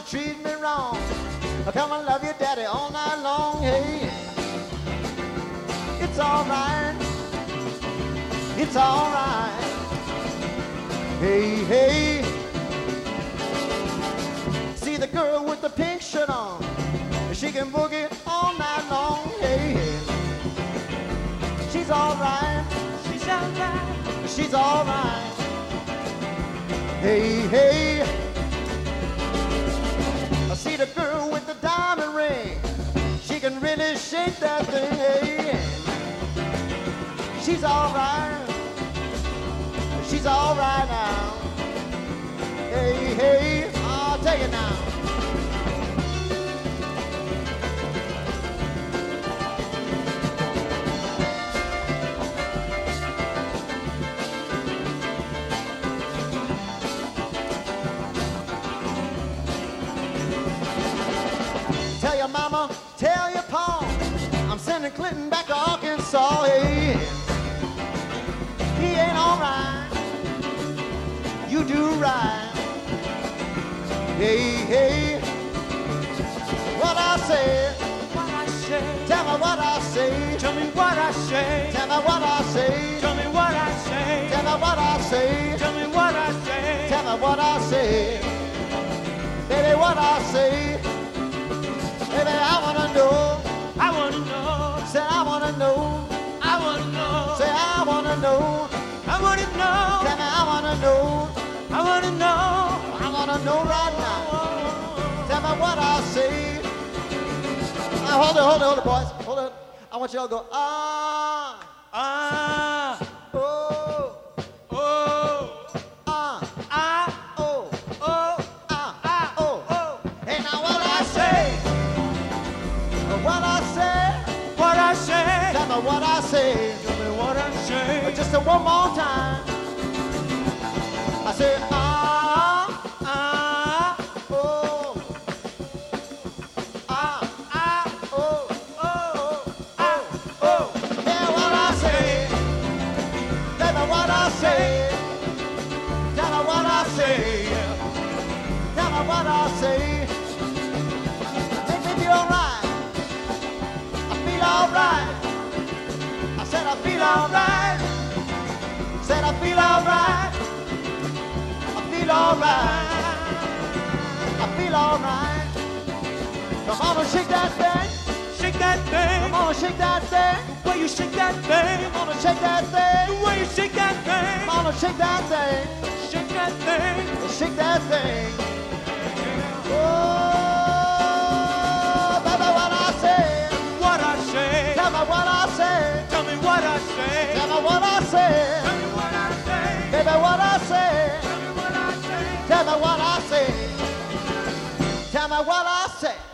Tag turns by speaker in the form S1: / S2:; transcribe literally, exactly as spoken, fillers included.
S1: treat me wrong. Come and love your daddy all night long. Hey, it's alright. It's alright. Hey, hey. See the girl with the pink shirt on. She can boogie all night long. Hey, hey. She's alright. She's alright. She's alright. Hey, hey. I see the girl with the diamond ring. She can really shake that thing. Hey, she's alright. She's alright now. Hey, hey. I'll take it now. Tell your mama, tell your pa, I'm sending Clinton back to Arkansas. Hey, he ain't alright. You do right. Hey, hey. What I say?
S2: What I say?
S1: Tell me what I say.
S2: Tell me what I say.
S1: Tell me what I say.
S2: Tell me what I say.
S1: Tell me what I say.
S2: Tell me what I say.
S1: Tell me what I say. Baby, what I say. Baby, I wanna know.
S2: I wanna know.
S1: Say I wanna know.
S2: I wanna know.
S1: Say I wanna know.
S2: I wanna know.
S1: Tell me I wanna know.
S2: I wanna know.
S1: I wanna know right now. Tell me what I say. Now hold it, hold it, hold it, boys. Hold it. I want y'all to go, ah,
S2: Ah,
S1: oh,
S2: oh,
S1: ah,
S2: ah,
S1: oh,
S2: oh,
S1: ah,
S2: ah,
S1: oh.
S2: oh.
S1: Hey, now what I say, what I say,
S2: What I say.
S1: tell me what I say.
S2: Tell me what I say.
S1: Just a one more time. I say, ah,
S2: Ah,
S1: oh, ah,
S2: ah,
S1: oh,
S2: oh, ah, oh.
S1: yeah, what I say. Tell me what I say. Tell me what I say. Tell me what I say. Make me feel alright. I feel alright. I said I feel alright. Said I feel alright. I feel alright. I feel alright. Come on and shake that thing.
S2: Shake that thing.
S1: Come on and shake that thing.
S2: The way you shake that thing.
S1: Come on and shake that thing.
S2: The way you shake that thing.
S1: Come on and shake that thing.
S2: Shake that thing.
S1: Shake that thing. Oh, baby, what I say.
S2: What I say.
S1: Tell me what I say.
S2: Tell me what I say.
S1: Tell me what I say.
S2: Tell me what I say.
S1: Baby, what I say.
S2: Tell me what I say.
S1: Tell me what I say. Tell me what I say.